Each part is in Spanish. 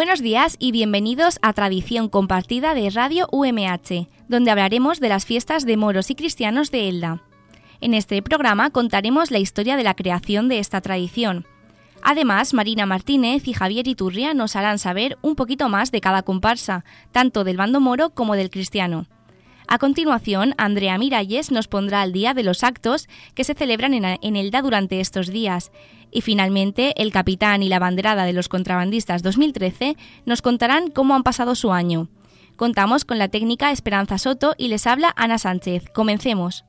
Buenos días y bienvenidos a Tradición Compartida de Radio UMH, donde hablaremos de las fiestas de moros y cristianos de Elda. En este programa contaremos la historia de la creación de esta tradición. Además, Marina Martínez y Javier Iturria nos harán saber un poquito más de cada comparsa, tanto del bando moro como del cristiano. A continuación, Andrea Miralles nos pondrá al día de los actos que se celebran en Elda durante estos días. Y finalmente, el capitán y la banderada de los contrabandistas 2013 nos contarán cómo han pasado su año. Contamos con la técnica Esperanza Soto y les habla Ana Sánchez. Comencemos.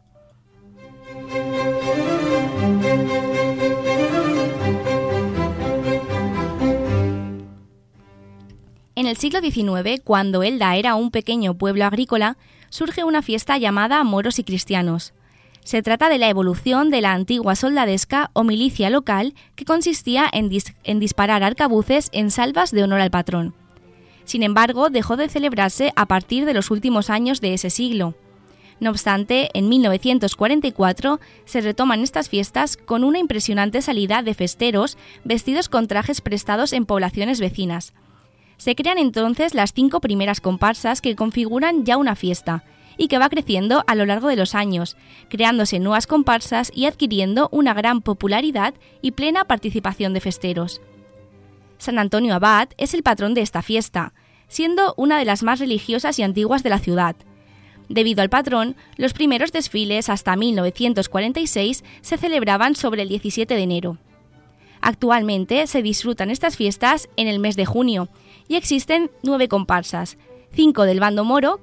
En el siglo XIX, cuando Elda era un pequeño pueblo agrícola, surge una fiesta llamada Moros y Cristianos. Se trata de la evolución de la antigua soldadesca o milicia local que consistía en disparar arcabuces en salvas de honor al patrón. Sin embargo, dejó de celebrarse a partir de los últimos años de ese siglo. No obstante, en 1944 se retoman estas fiestas con una impresionante salida de festeros vestidos con trajes prestados en poblaciones vecinas. Se crean entonces las 5 primeras comparsas que configuran ya una fiesta y que va creciendo a lo largo de los años, creándose nuevas comparsas y adquiriendo una gran popularidad y plena participación de festeros. San Antonio Abad es el patrón de esta fiesta, siendo una de las más religiosas y antiguas de la ciudad. Debido al patrón, los primeros desfiles hasta 1946 se celebraban sobre el 17 de enero. Actualmente se disfrutan estas fiestas en el mes de junio y existen 9 comparsas, 5 del bando moro,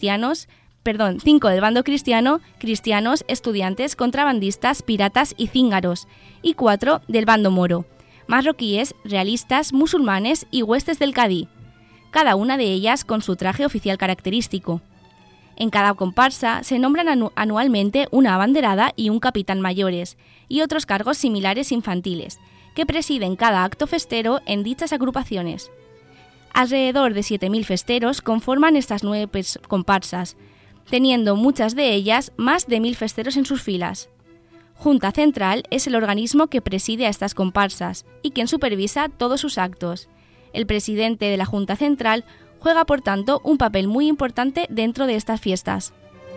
5 del bando cristiano, cristianos, estudiantes, contrabandistas, piratas y cíngaros, y 4 del bando moro, marroquíes, realistas, musulmanes y huestes del Cadí, cada una de ellas con su traje oficial característico. En cada comparsa se nombran anualmente una abanderada y un capitán mayores, y otros cargos similares infantiles, que presiden cada acto festero en dichas agrupaciones. Alrededor de 7.000 festeros conforman estas 9 comparsas, teniendo muchas de ellas más de 1.000 festeros en sus filas. Junta Central es el organismo que preside a estas comparsas y quien supervisa todos sus actos. El presidente de la Junta Central juega, por tanto, un papel muy importante dentro de estas fiestas.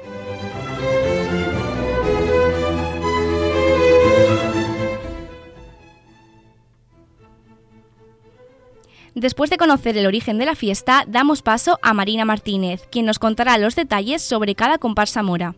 Después de conocer el origen de la fiesta, damos paso a Marina Martínez, quien nos contará los detalles sobre cada comparsa mora.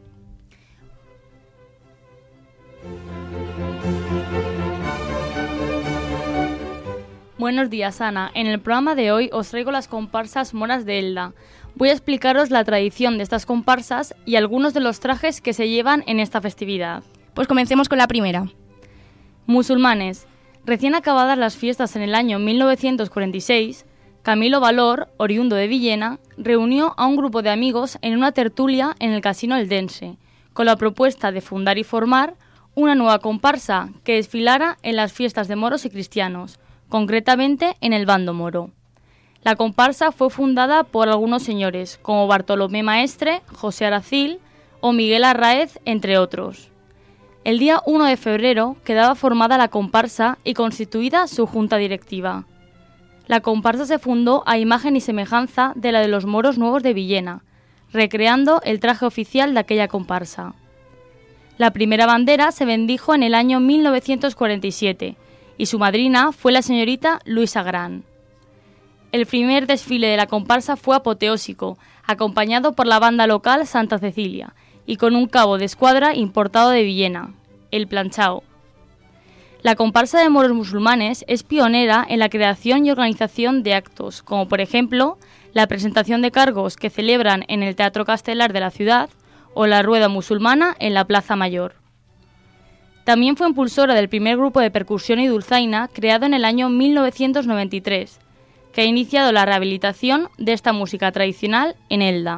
Buenos días, Ana. En el programa de hoy os traigo las comparsas moras de Elda. Voy a explicaros la tradición de estas comparsas y algunos de los trajes que se llevan en esta festividad. Pues comencemos con la primera. Musulmanes. Recién acabadas las fiestas en el año 1946, Camilo Valor, oriundo de Villena, reunió a un grupo de amigos en una tertulia en el Casino Eldense, con la propuesta de fundar y formar una nueva comparsa que desfilara en las fiestas de moros y cristianos, concretamente en el bando moro. La comparsa fue fundada por algunos señores, como Bartolomé Maestre, José Aracil o Miguel Arraez, entre otros. El día 1 de febrero quedaba formada la comparsa y constituida su junta directiva. La comparsa se fundó a imagen y semejanza de la de los moros nuevos de Villena, recreando el traje oficial de aquella comparsa. La primera bandera se bendijo en el año 1947 y su madrina fue la señorita Luisa Gran. El primer desfile de la comparsa fue apoteósico, acompañado por la banda local Santa Cecilia, y con un cabo de escuadra importado de Villena, el Planchao. La comparsa de moros musulmanes es pionera en la creación y organización de actos, como por ejemplo la presentación de cargos que celebran en el Teatro Castelar de la ciudad o la rueda musulmana en la Plaza Mayor. También fue impulsora del primer grupo de percusión y dulzaina creado en el año 1993, que ha iniciado la rehabilitación de esta música tradicional en Elda.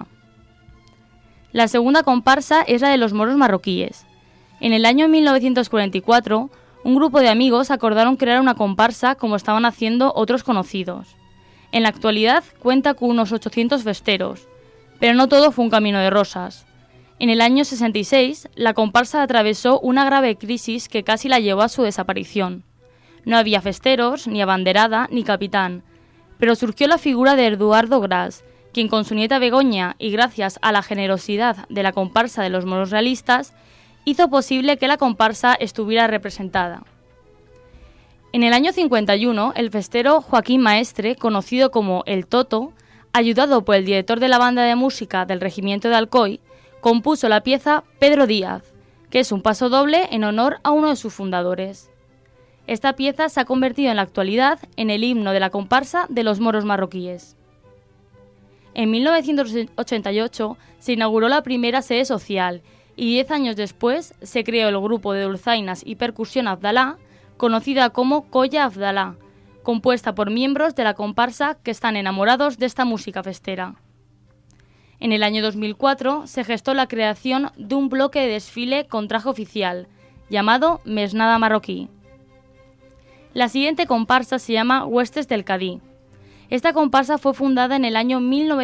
La segunda comparsa es la de los moros marroquíes. En el año 1944, un grupo de amigos acordaron crear una comparsa como estaban haciendo otros conocidos. En la actualidad cuenta con unos 800 festeros, pero no todo fue un camino de rosas. En el año 66, la comparsa atravesó una grave crisis que casi la llevó a su desaparición. No había festeros, ni abanderada, ni capitán, pero surgió la figura de Eduardo Gras, quien con su nieta Begoña y gracias a la generosidad de la comparsa de los moros realistas, hizo posible que la comparsa estuviera representada. En el año 51, el festero Joaquín Maestre, conocido como El Toto, ayudado por el director de la banda de música del Regimiento de Alcoy, compuso la pieza Pedro Díaz, que es un pasodoble en honor a uno de sus fundadores. Esta pieza se ha convertido en la actualidad en el himno de la comparsa de los moros marroquíes. En 1988 se inauguró la primera sede social y 10 años después se creó el grupo de dulzainas y percusión Abdalá, conocida como Colla Abdalá, compuesta por miembros de la comparsa que están enamorados de esta música festera. En el año 2004 se gestó la creación de un bloque de desfile con traje oficial, llamado Mesnada Marroquí. La siguiente comparsa se llama Huestes del Cadí. Esta comparsa fue fundada en el año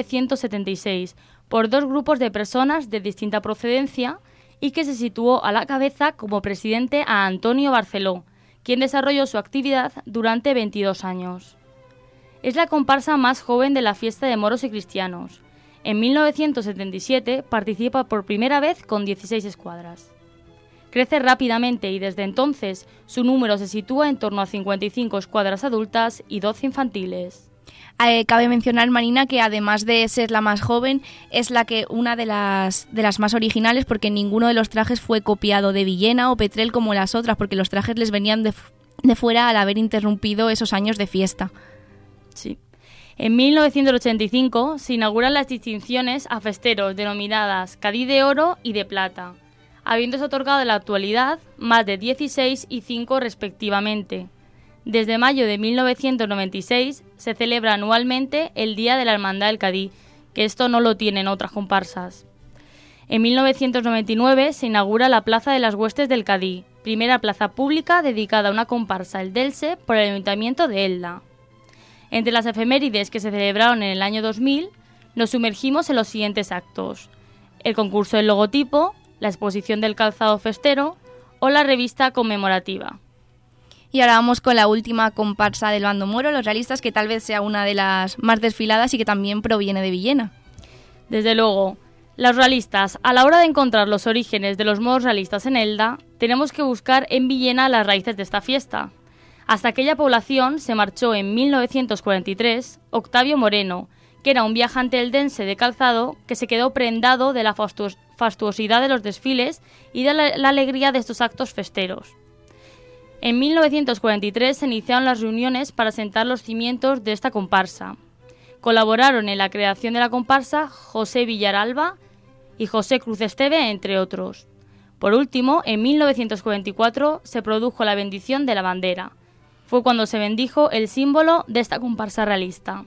1976 por 2 grupos de personas de distinta procedencia y que se situó a la cabeza como presidente a Antonio Barceló, quien desarrolló su actividad durante 22 años. Es la comparsa más joven de la fiesta de moros y cristianos. En 1977 participa por primera vez con 16 escuadras. Crece rápidamente y desde entonces su número se sitúa en torno a 55 escuadras adultas y 12 infantiles. Cabe mencionar, Marina, que además de ser la más joven, es una de las más originales, porque ninguno de los trajes fue copiado de Villena o Petrel como las otras, porque los trajes les venían de fuera al haber interrumpido esos años de fiesta. Sí. En 1985 se inauguran las distinciones a festeros denominadas Cadí de Oro y de Plata, habiéndose otorgado en la actualidad más de 16 y 5 respectivamente. Desde mayo de 1996 se celebra anualmente el Día de la Hermandad del Cadí, que esto no lo tienen otras comparsas. En 1999 se inaugura la Plaza de las Huestes del Cadí, primera plaza pública dedicada a una comparsa eldelse por el Ayuntamiento de Elda. Entre las efemérides que se celebraron en el año 2000, nos sumergimos en los siguientes actos: el concurso del logotipo, la exposición del calzado festero o la revista conmemorativa. Y ahora vamos con la última comparsa del bando moro, los realistas, que tal vez sea una de las más desfiladas y que también proviene de Villena. Desde luego, los realistas, a la hora de encontrar los orígenes de los moros realistas en Elda, tenemos que buscar en Villena las raíces de esta fiesta. Hasta aquella población se marchó en 1943 Octavio Moreno, que era un viajante eldense de calzado que se quedó prendado de la fastuosidad de los desfiles y de la alegría de estos actos festeros. En 1943 se iniciaron las reuniones para sentar los cimientos de esta comparsa. Colaboraron en la creación de la comparsa José Villaralba y José Cruz Esteve, entre otros. Por último, en 1944 se produjo la bendición de la bandera. Fue cuando se bendijo el símbolo de esta comparsa realista.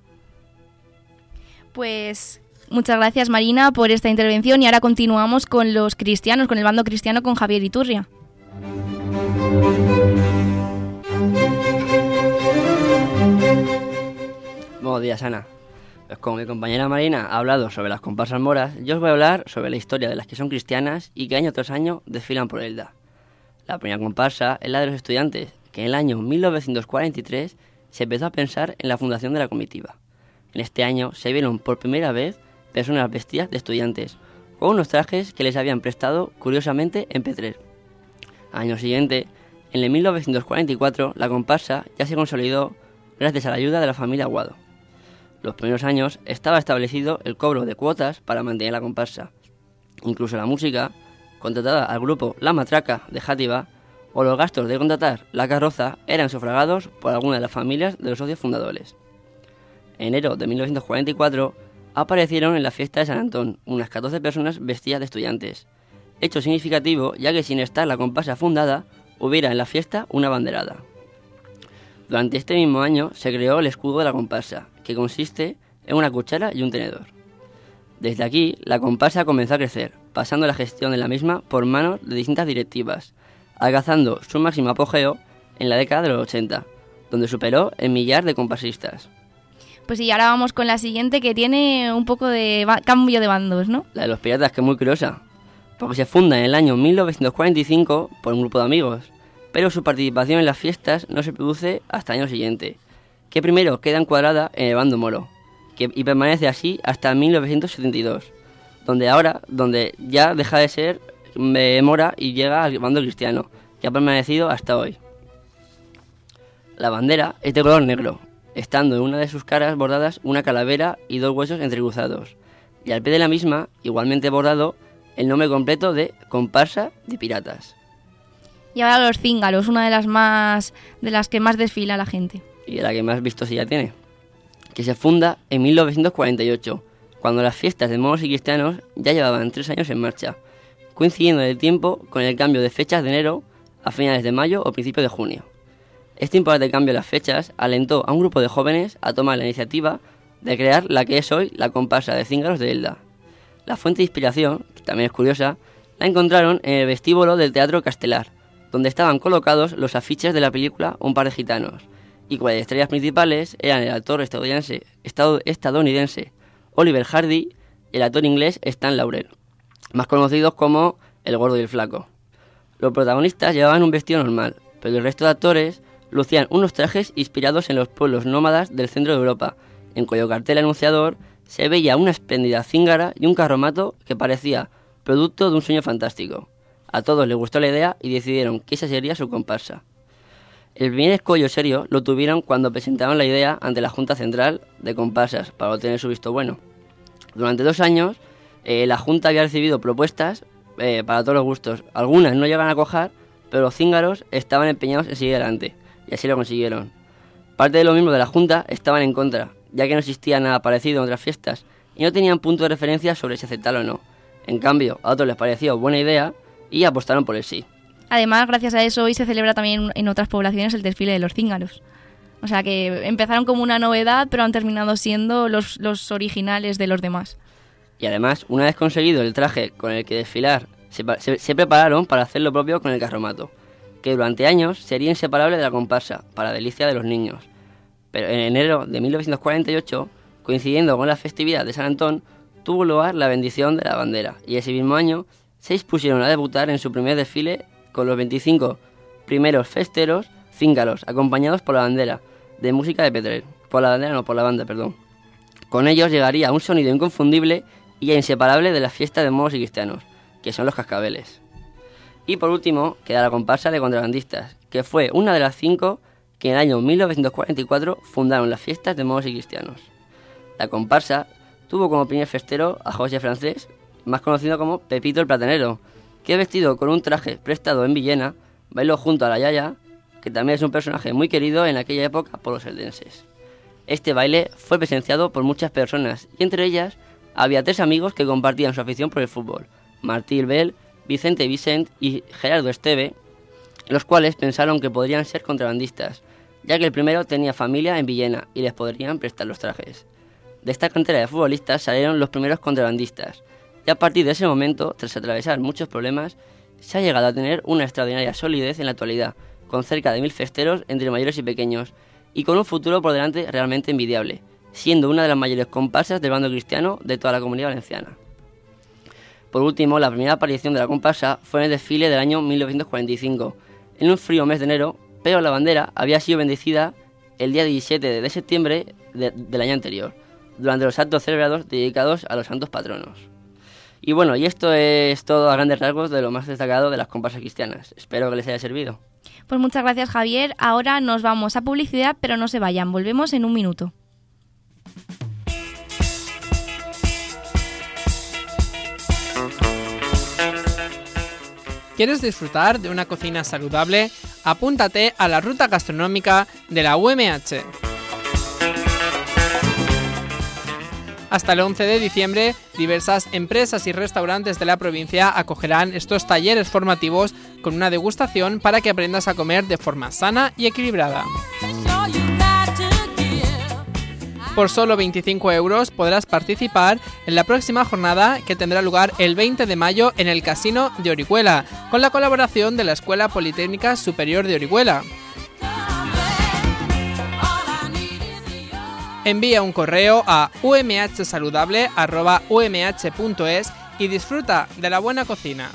Pues muchas gracias, Marina, por esta intervención, y ahora continuamos con los cristianos, con el bando cristiano, con Javier Iturria. Buenos días, Ana. Pues como mi compañera Marina ha hablado sobre las comparsas moras, yo os voy a hablar sobre la historia de las que son cristianas y que año tras año desfilan por Elda. La primera comparsa es la de los estudiantes, que en el año 1943 se empezó a pensar en la fundación de la comitiva. En este año se vieron por primera vez personas vestidas de estudiantes, con unos trajes que les habían prestado curiosamente en Petrer. Al año siguiente, en el 1944, la comparsa ya se consolidó gracias a la ayuda de la familia Aguado. Los primeros años estaba establecido el cobro de cuotas para mantener la comparsa. Incluso la música, contratada al grupo La Matraca de Játiva, o los gastos de contratar la carroza eran sufragados por alguna de las familias de los socios fundadores. En enero de 1944 aparecieron en la fiesta de San Antón unas 14 personas vestidas de estudiantes. Hecho significativo, ya que sin estar la comparsa fundada, hubiera en la fiesta una banderada. Durante este mismo año se creó el escudo de la comparsa, que consiste en una cuchara y un tenedor. Desde aquí, la comparsa comenzó a crecer, pasando la gestión de la misma por manos de distintas directivas, alcanzando su máximo apogeo en la década de los 80, donde superó el millar de comparsistas. Pues sí, ahora vamos con la siguiente, que tiene un poco de cambio de bandos, ¿no? La de los piratas, que es muy curiosa, porque se funda en el año 1945 por un grupo de amigos, pero su participación en las fiestas no se produce hasta el año siguiente. que primero queda encuadrada en el bando moro, y permanece así hasta 1972, donde ya deja de ser mora y llega al bando cristiano, que ha permanecido hasta hoy. La bandera es de color negro, estando en una de sus caras bordadas una calavera y 2 huesos entrecruzados, y al pie de la misma, igualmente bordado, el nombre completo de Comparsa de Piratas. Y ahora los cíngaros, una de las que más desfila la gente. Y de la que más vistosidad tiene, que se funda en 1948, cuando las fiestas de moros y cristianos ya llevaban 3 años en marcha, coincidiendo en el tiempo con el cambio de fechas de enero a finales de mayo o principios de junio. Este importante cambio de las fechas alentó a un grupo de jóvenes a tomar la iniciativa de crear la que es hoy la comparsa de cíngaros de Elda. La fuente de inspiración, que también es curiosa, la encontraron en el vestíbulo del Teatro Castelar, donde estaban colocados los afiches de la película Un par de gitanos, y cuyas estrellas principales eran el actor estadounidense Oliver Hardy y el actor inglés Stan Laurel, más conocidos como el gordo y el flaco. Los protagonistas llevaban un vestido normal, pero el resto de actores lucían unos trajes inspirados en los pueblos nómadas del centro de Europa, en cuyo cartel anunciador se veía una espléndida cíngara y un carromato que parecía producto de un sueño fantástico. A todos les gustó la idea y decidieron que esa sería su comparsa. El primer escollo serio lo tuvieron cuando presentaron la idea ante la Junta Central de Comparsas para obtener su visto bueno. Durante 2 años, la Junta había recibido propuestas para todos los gustos. Algunas no llegaban a cuajar, pero los cíngaros estaban empeñados en seguir adelante, y así lo consiguieron. Parte de los miembros de la Junta estaban en contra, ya que no existía nada parecido en otras fiestas, y no tenían punto de referencia sobre si aceptarlo o no. En cambio, a otros les pareció buena idea y apostaron por el sí. Además, gracias a eso, hoy se celebra también en otras poblaciones el desfile de los cíngaros. O sea que empezaron como una novedad, pero han terminado siendo los originales de los demás. Y además, una vez conseguido el traje con el que desfilar, se prepararon para hacer lo propio con el carromato, que durante años sería inseparable de la comparsa, para delicia de los niños. Pero en enero de 1948, coincidiendo con la festividad de San Antón, tuvo lugar la bendición de la bandera, y ese mismo año se dispusieron a debutar en su primer desfile con los 25 primeros festeros cíngaros, acompañados por la bandera de música de Petrer. Por la banda. Con ellos llegaría un sonido inconfundible y inseparable de la fiesta de moros y cristianos, que son los cascabeles. Y por último, queda la comparsa de contrabandistas, que fue una de las 5 que en el año 1944 fundaron las fiestas de moros y cristianos. La comparsa tuvo como primer festero a José Francés, más conocido como Pepito el Platanero, que vestido con un traje prestado en Villena, bailó junto a la Yaya, que también es un personaje muy querido en aquella época por los eldenses. Este baile fue presenciado por muchas personas, y entre ellas había 3 amigos que compartían su afición por el fútbol: Martí Bel, Vicente Vicent y Gerardo Esteve, los cuales pensaron que podrían ser contrabandistas, ya que el primero tenía familia en Villena y les podrían prestar los trajes. De esta cantera de futbolistas salieron los primeros contrabandistas, y a partir de ese momento, tras atravesar muchos problemas, se ha llegado a tener una extraordinaria solidez en la actualidad, con cerca de 1000 festeros entre mayores y pequeños, y con un futuro por delante realmente envidiable, siendo una de las mayores comparsas del bando cristiano de toda la Comunidad Valenciana. Por último, la primera aparición de la comparsa fue en el desfile del año 1945, en un frío mes de enero, pero la bandera había sido bendecida el día 17 de septiembre del año anterior, durante los actos celebrados dedicados a los santos patronos. Y bueno, y esto es todo a grandes rasgos de lo más destacado de las comparsas cristianas. Espero que les haya servido. Pues muchas gracias, Javier. Ahora nos vamos a publicidad, pero no se vayan, volvemos en un minuto. ¿Quieres disfrutar de una cocina saludable? Apúntate a la ruta gastronómica de la UMH. Hasta el 11 de diciembre, diversas empresas y restaurantes de la provincia acogerán estos talleres formativos con una degustación para que aprendas a comer de forma sana y equilibrada. Por solo 25 € podrás participar en la próxima jornada, que tendrá lugar el 20 de mayo en el Casino de Orihuela, con la colaboración de la Escuela Politécnica Superior de Orihuela. Envía un correo a umhsaludable@umh.es y disfruta de la buena cocina.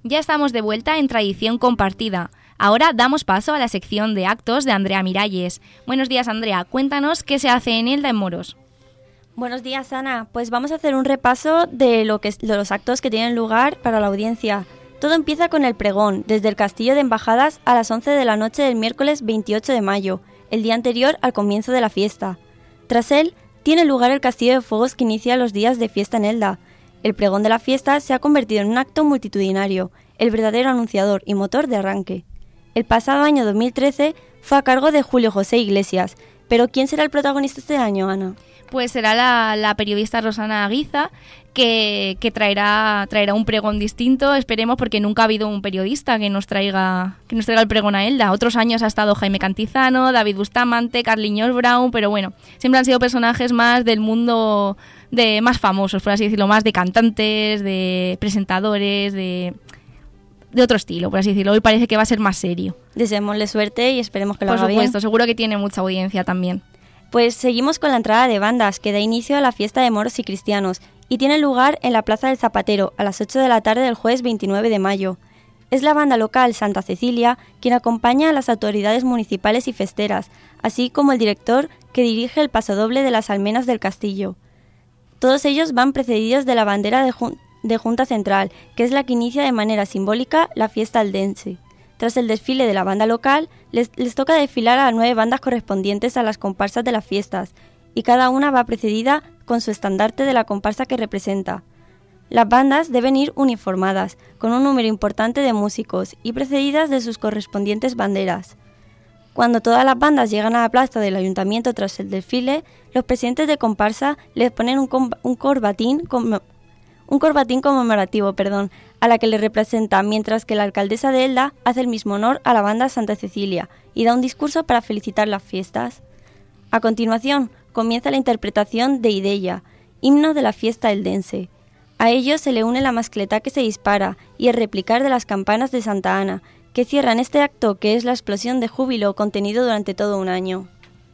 Ya estamos de vuelta en Tradición Compartida. Ahora damos paso a la sección de actos de Andrea Miralles. Buenos días, Andrea. Cuéntanos qué se hace en Elda en Moros. Buenos días, Ana. Pues vamos a hacer un repaso de los actos que tienen lugar para la audiencia. Todo empieza con el pregón, desde el Castillo de Embajadas a las 11 de la noche del miércoles 28 de mayo, el día anterior al comienzo de la fiesta. Tras él, tiene lugar el Castillo de Fuegos que inicia los días de fiesta en Elda. El pregón de la fiesta se ha convertido en un acto multitudinario, el verdadero anunciador y motor de arranque. El pasado año 2013 fue a cargo de Julio José Iglesias, pero ¿quién será el protagonista este año, Ana? Pues será la periodista Rosana Aguiza, que traerá un pregón distinto, esperemos, porque nunca ha habido un periodista que nos traiga el pregón a Elda. Otros años ha estado Jaime Cantizano, David Bustamante, Carliños Brown, pero bueno, siempre han sido personajes más del mundo más famosos, por así decirlo, más de cantantes, de presentadores, de otro estilo, por así decirlo. Hoy parece que va a ser más serio. Deseémosle suerte y esperemos que lo haga bien. Por supuesto, seguro que tiene mucha audiencia también. Pues seguimos con la entrada de bandas, que da inicio a la fiesta de moros y cristianos, y tiene lugar en la Plaza del Zapatero a las 8 de la tarde del jueves 29 de mayo. Es la banda local Santa Cecilia quien acompaña a las autoridades municipales y festeras, así como el director que dirige el pasodoble de las almenas del castillo. Todos ellos van precedidos de la bandera de Junta Central, que es la que inicia de manera simbólica la fiesta aldense. Tras el desfile de la banda local, les toca desfilar a las 9 bandas correspondientes a las comparsas de las fiestas, y cada una va precedida con su estandarte de la comparsa que representa. Las bandas deben ir uniformadas, con un número importante de músicos, y precedidas de sus correspondientes banderas. Cuando todas las bandas llegan a la plaza del ayuntamiento tras el desfile, los presidentes de comparsa les ponen un corbatín conmemorativo, a la que le representa, mientras que la alcaldesa de Elda hace el mismo honor a la banda Santa Cecilia y da un discurso para felicitar las fiestas. A continuación, comienza la interpretación de Ideya, himno de la fiesta eldense. A ello se le une la mascleta que se dispara y el replicar de las campanas de Santa Ana, que cierran este acto que es la explosión de júbilo contenido durante todo un año.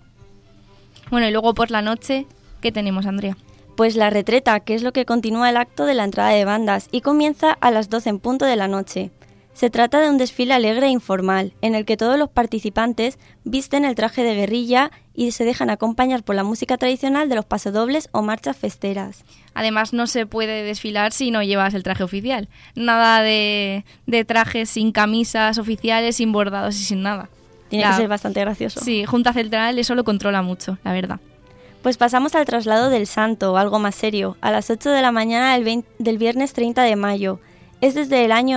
Bueno, y luego por la noche, ¿qué tenemos, Andrea? Pues la retreta, que es lo que continúa el acto de la entrada de bandas y comienza a las 12 en punto de la noche. Se trata de un desfile alegre e informal, en el que todos los participantes visten el traje de guerrilla y se dejan acompañar por la música tradicional de los pasodobles o marchas festeras. Además, no se puede desfilar si no llevas el traje oficial. Nada de trajes sin camisas oficiales, sin bordados y sin nada. Tiene que ser bastante gracioso. Sí, Junta Central eso lo controla mucho, la verdad. Pues pasamos al traslado del santo, algo más serio, a las 8 de la mañana del viernes 30 de mayo. Es desde el año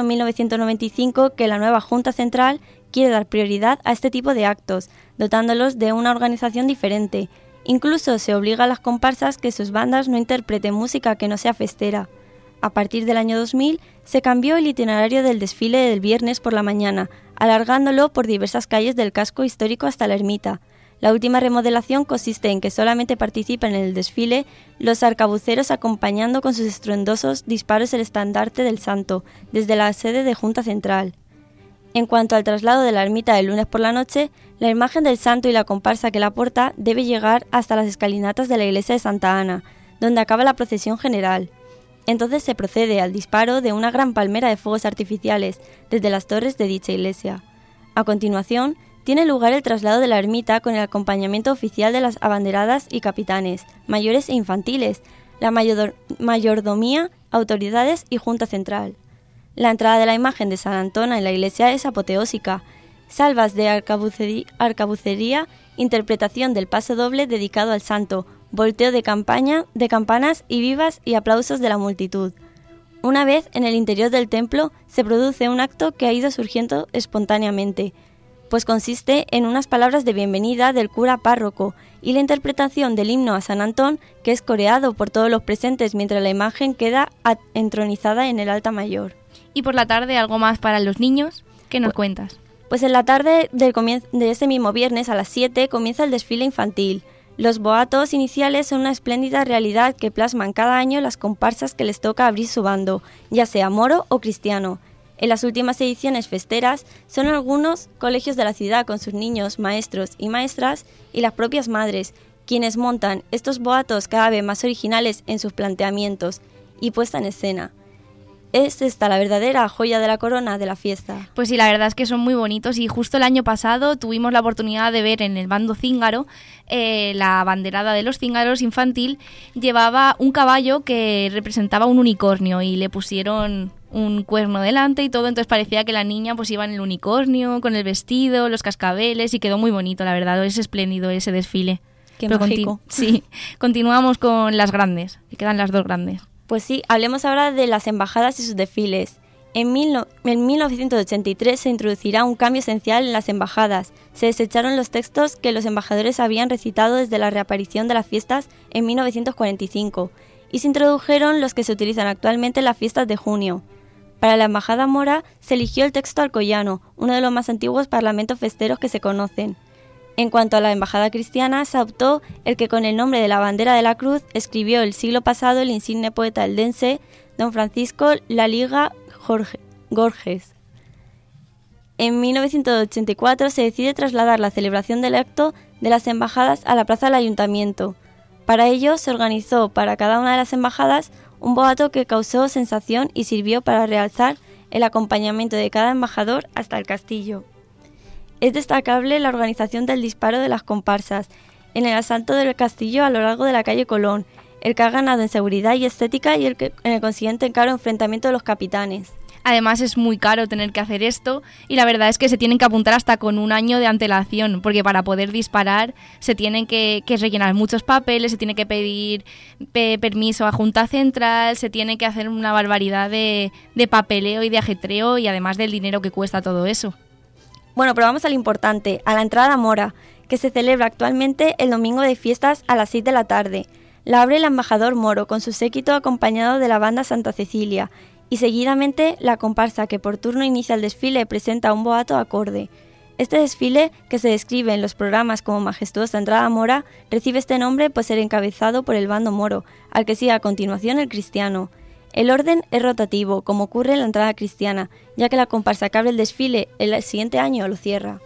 1995 que la nueva Junta Central quiere dar prioridad a este tipo de actos, dotándolos de una organización diferente. Incluso se obliga a las comparsas que sus bandas no interpreten música que no sea festera. A partir del año 2000 se cambió el itinerario del desfile del viernes por la mañana, alargándolo por diversas calles del casco histórico hasta la ermita. La última remodelación consiste en que solamente participan en el desfile los arcabuceros acompañando con sus estruendosos disparos el estandarte del santo desde la sede de Junta Central. En cuanto al traslado de la ermita del lunes por la noche, la imagen del santo y la comparsa que la porta debe llegar hasta las escalinatas de la iglesia de Santa Ana, donde acaba la procesión general. Entonces se procede al disparo de una gran palmera de fuegos artificiales desde las torres de dicha iglesia. A continuación, tiene lugar el traslado de la ermita con el acompañamiento oficial de las abanderadas y capitanes, mayores e infantiles, la mayordomía, autoridades y Junta Central. La entrada de la imagen de San Antón en la iglesia es apoteósica. Salvas de arcabucería, interpretación del paso doble dedicado al santo, volteo de campanas y vivas y aplausos de la multitud. Una vez en el interior del templo se produce un acto que ha ido surgiendo espontáneamente, pues consiste en unas palabras de bienvenida del cura párroco y la interpretación del himno a San Antón, que es coreado por todos los presentes mientras la imagen queda entronizada en el altar mayor. Y por la tarde, ¿algo más para los niños? ¿Qué nos cuentas? Pues en la tarde de este mismo viernes a las 7 comienza el desfile infantil. Los boatos iniciales son una espléndida realidad que plasman cada año las comparsas que les toca abrir su bando, ya sea moro o cristiano. En las últimas ediciones festeras son algunos colegios de la ciudad con sus niños, maestros y maestras y las propias madres, quienes montan estos boatos cada vez más originales en sus planteamientos y puesta en escena. Es esta la verdadera joya de la corona de la fiesta. Pues sí, la verdad es que son muy bonitos y justo el año pasado tuvimos la oportunidad de ver en el bando cíngaro, la banderada de los cíngaros infantil llevaba un caballo que representaba un unicornio y le pusieron un cuerno delante y todo, entonces parecía que la niña pues iba en el unicornio, con el vestido, los cascabeles y quedó muy bonito, la verdad, es espléndido ese desfile. Qué Pero mágico. Sí, continuamos con las grandes, que quedan las dos grandes. Pues sí, hablemos ahora de las embajadas y sus desfiles. En 1983 se introducirá un cambio esencial en las embajadas. Se desecharon los textos que los embajadores habían recitado desde la reaparición de las fiestas en 1945 y se introdujeron los que se utilizan actualmente en las fiestas de junio. Para la embajada mora se eligió el texto alcoyano, uno de los más antiguos parlamentos festeros que se conocen. En cuanto a la embajada cristiana, se adoptó el que con el nombre de la bandera de la cruz escribió el siglo pasado el insigne poeta eldense don Francisco Laliga Gorges. En 1984 se decide trasladar la celebración del acto de las embajadas a la plaza del ayuntamiento. Para ello se organizó para cada una de las embajadas un boato que causó sensación y sirvió para realzar el acompañamiento de cada embajador hasta el castillo. Es destacable la organización del disparo de las comparsas en el asalto del castillo a lo largo de la calle Colón, el que ha ganado en seguridad y estética y en el consiguiente caro enfrentamiento de los capitanes. Además es muy caro tener que hacer esto y la verdad es que se tienen que apuntar hasta con un año de antelación porque para poder disparar se tienen que rellenar muchos papeles, se tiene que pedir permiso a Junta Central, se tiene que hacer una barbaridad de papeleo y de ajetreo y además del dinero que cuesta todo eso. Bueno, pero vamos a lo importante, a la entrada mora, que se celebra actualmente el domingo de fiestas a las 6 de la tarde. La abre el embajador moro con su séquito acompañado de la banda Santa Cecilia y seguidamente la comparsa que por turno inicia el desfile presenta un boato acorde. Este desfile, que se describe en los programas como majestuosa entrada mora, recibe este nombre por ser encabezado por el bando moro, al que sigue a continuación el cristiano. El orden es rotativo, como ocurre en la entrada cristiana, ya que la comparsa que abre el desfile el siguiente año lo cierra.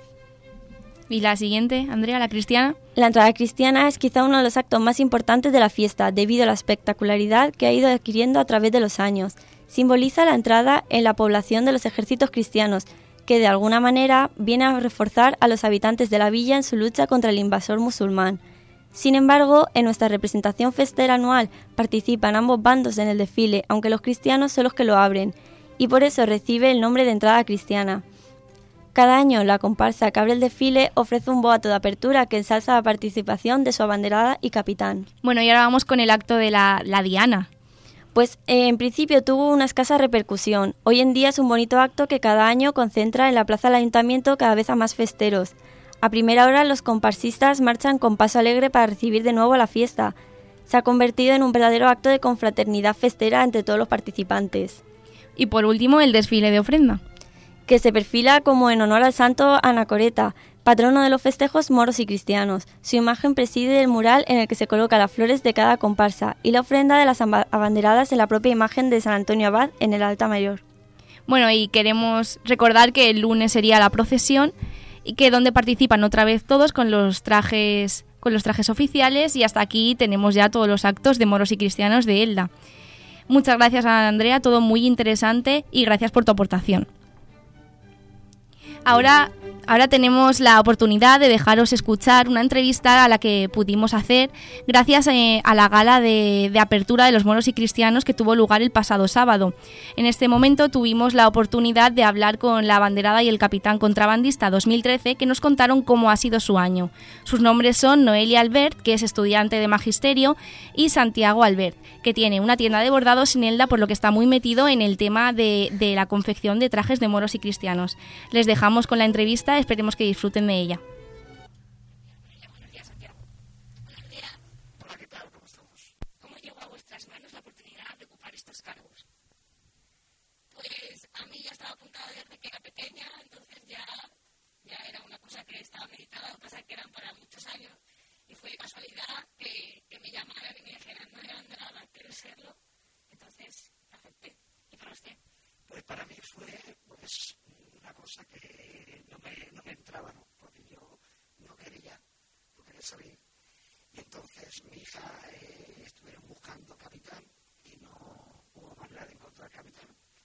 ¿Y la siguiente, Andrea, la cristiana? La entrada cristiana es quizá uno de los actos más importantes de la fiesta, debido a la espectacularidad que ha ido adquiriendo a través de los años. Simboliza la entrada en la población de los ejércitos cristianos, que de alguna manera viene a reforzar a los habitantes de la villa en su lucha contra el invasor musulmán. Sin embargo, en nuestra representación festera anual participan ambos bandos en el desfile, aunque los cristianos son los que lo abren, y por eso recibe el nombre de entrada cristiana. Cada año la comparsa que abre el desfile ofrece un boato de apertura que ensalza la participación de su abanderada y capitán. Bueno, y ahora vamos con el acto de la diana. Pues en principio tuvo una escasa repercusión. Hoy en día es un bonito acto que cada año concentra en la plaza del ayuntamiento cada vez a más festeros. A primera hora los comparsistas marchan con paso alegre para recibir de nuevo la fiesta. Se ha convertido en un verdadero acto de confraternidad festera entre todos los participantes. Y por último, el desfile de ofrenda, que se perfila como en honor al santo Anacoreta, patrono de los festejos moros y cristianos. Su imagen preside el mural en el que se colocan las flores de cada comparsa y la ofrenda de las abanderadas en la propia imagen de San Antonio Abad en el altar mayor. Bueno, y queremos recordar que el lunes sería la procesión y que donde participan otra vez todos con los trajes oficiales y hasta aquí tenemos ya todos los actos de moros y cristianos de Elda. Muchas gracias a Andrea, todo muy interesante y gracias por tu aportación. Ahora tenemos la oportunidad de dejaros escuchar una entrevista a la que pudimos hacer gracias a la gala de apertura de los moros y cristianos que tuvo lugar el pasado sábado. En este momento tuvimos la oportunidad de hablar con la abanderada y el capitán contrabandista 2013 que nos contaron cómo ha sido su año. Sus nombres son Noelia Albert, que es estudiante de magisterio, y Santiago Albert, que tiene una tienda de bordados en Elda, por lo que está muy metido en el tema de la confección de trajes de moros y cristianos. Les dejamos con la entrevista, esperemos que disfruten de ella. Buenos días, Santiago. Buenos días. Hola, ¿qué tal? ¿Cómo estamos? ¿Cómo llegó a vuestras manos la oportunidad de ocupar estos cargos? Pues a mí ya estaba apuntada desde que era pequeña, entonces ya era una cosa que estaba meditada, lo que pasa es que eran para muchos años. Y fue de casualidad que me llamaran y me dijeran, no era nada, ¿quieres serlo? Entonces acepté. ¿Y para usted? Pues para mí fue una cosa que no me entraba, ¿no? Porque yo no quería salir. Y entonces mi hija estuvieron buscando capitán y no hubo manera de encontrar capitán.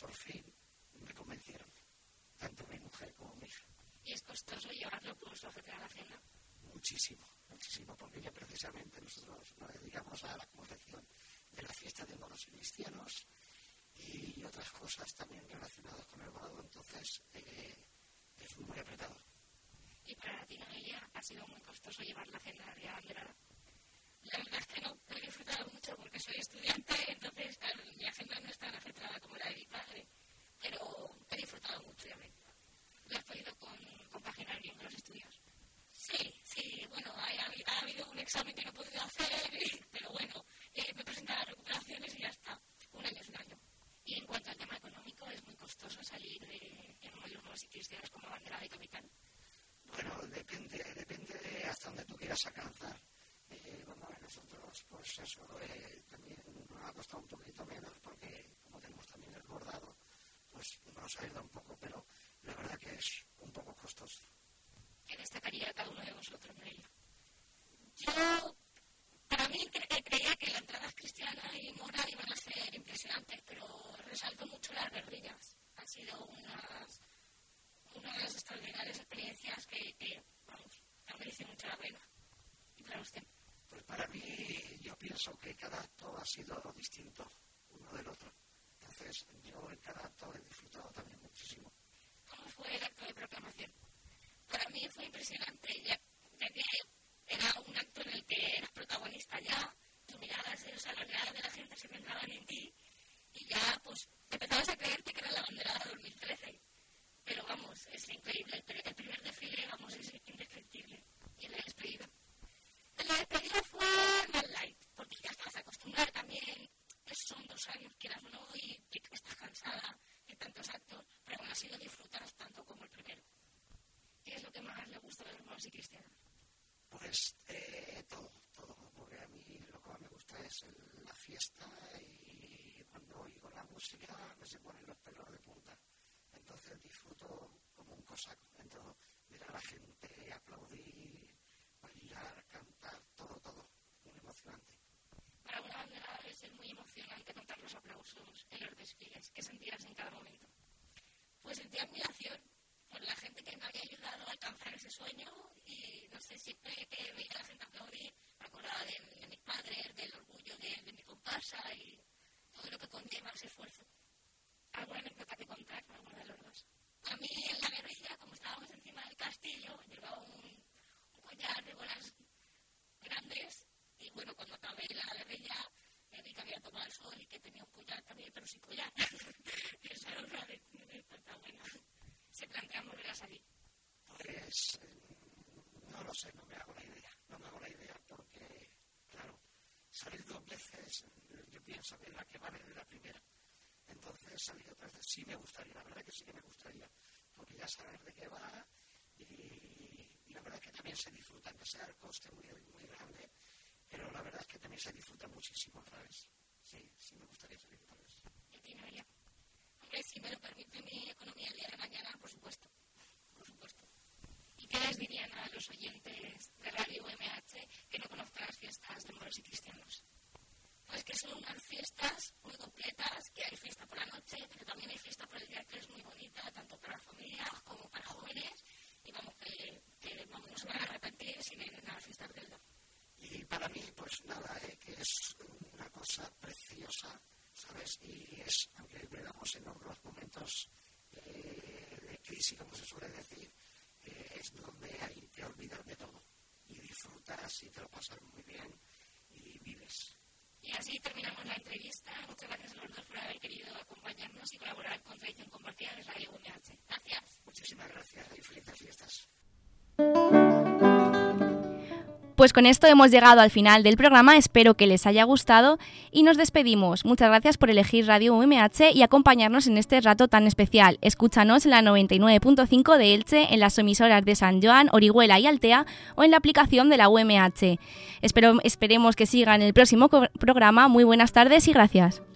por fin me convencieron, tanto mi mujer como mi hija. ¿Y es costoso llevarlo por su oferta a la agenda? Muchísimo, porque ya precisamente nosotros nos dedicamos a la confección de la fiesta de moros y cristianos y otras cosas también relacionadas con el borado, entonces es muy apretado. ¿Y para ti, Noelia, ha sido muy costoso llevar la agenda de abanderada? La verdad es que no, lo he disfrutado mucho porque soy estudiante, entonces claro, mi agenda no es tan apretada como la de mi padre, pero he disfrutado mucho, ya ves. ¿Lo has podido compaginar bien con los estudios? Sí, bueno, ha habido un examen que no he podido hacer, pero bueno, me he presentado a recuperaciones y ya está. Un año es un año. Y en cuanto al tema económico, ¿es muy costoso salir en los moros y cristianos como bandera de capitán? Bueno, depende de hasta donde tú quieras alcanzar. Vamos a ver, nosotros, pues eso, también nos ha costado un poquito menos porque como tenemos también el bordado, pues nos ayuda un poco, pero la verdad que es un poco costoso. ¿Qué destacaría cada uno de vosotros, Noelia? Yo, para mí, creía que las entradas cristiana y mora iban a ser impresionantes, pero resalto mucho las guerrillas. Han sido unas extraordinarias experiencias que han merecido mucho la pena. ¿Y para usted? Pues para mí, yo pienso que cada acto ha sido distinto uno del otro. Entonces, yo en cada acto he disfrutado también muchísimo. ¿Cómo fue el acto de proclamación? Para mí fue impresionante, ya que era un acto en el que eras protagonista ya, tú mirabas, o sea, las miradas de la gente se centraban en ti y ya, pues, empezabas a creerte que era la bandera de 2013. Pero vamos, es increíble, el primer desfile, vamos, es indescriptible. Y la despedida. La despedida fue más light, porque ya estabas acostumbrada también, son 2 años, quieras o no, y estás cansada de tantos actos, pero aún así lo disfrutas tanto como el primero. ¿Qué es lo que más le gusta de los moros y cristianos? Pues todo, porque a mí lo que más me gusta es la fiesta y cuando oigo la música me se ponen los pelos de punta. Entonces disfruto como un cosaco, entonces ver a la gente aplaudir, bailar, cantar, todo, muy emocionante. Para una bandera debe ser muy emocionante notar los aplausos en los desfiles. ¿Qué sentías en cada momento? Pues sentía admiración por la gente que me había ayudado a alcanzar ese sueño y no sé, siempre que veía a la gente aplaudir me acordaba de mis padres, del orgullo de mi comparsa y todo lo que conlleva ese esfuerzo. ¿Alguna anécdota que contar para alguno de los dos? A mí en la guerrilla, como estábamos encima del castillo, llevaba un collar de bolas grandes y bueno, cuando acabé la guerrilla vi que había tomado el sol y que tenía un collar también, pero sin collar. Esa era una anécdota buena. ¿Se plantean volver a salir? Pues no lo sé, no me hago la idea porque, claro, salir 2 veces, yo pienso que la que vale de la primera. Entonces salir 3 veces sí me gustaría, la verdad que sí que me gustaría, porque ya sabes de qué va y la verdad que también se disfruta, aunque sea el coste muy grande, pero la verdad es que también se disfruta muchísimo otra vez. Sí me gustaría salir otra vez. ¿Y ti, Noelia? Hombre, si me lo permite mi economía el día de mañana, por supuesto. ¿Y qué les dirían a los oyentes de Radio UMH que no conozcan las fiestas de moros y cristianos? Pues que son unas fiestas muy completas, que hay fiesta por la noche, pero también hay fiesta por el día, que es muy bonita, tanto para familias como para jóvenes, y vamos, que no se van a arrepentir si vienen a las fiestas del DA. Y para mí, pues nada, que es una cosa preciosa, ¿sabes? Y es, aunque veamos en los momentos de crisis, como se suele decir, es donde hay que olvidar de todo y disfrutas y te lo pasas muy bien y vives. Y así terminamos la entrevista. Muchas gracias a los dos por haber querido acompañarnos y colaborar con Tradición Compartida de Radio UMH. Gracias. Muchísimas gracias y felices fiestas. Pues con esto hemos llegado al final del programa, espero que les haya gustado y nos despedimos. Muchas gracias por elegir Radio UMH y acompañarnos en este rato tan especial. Escúchanos en la 99.5 de Elche, en las emisoras de San Joan, Orihuela y Altea o en la aplicación de la UMH. Esperemos que sigan el próximo programa. Muy buenas tardes y gracias.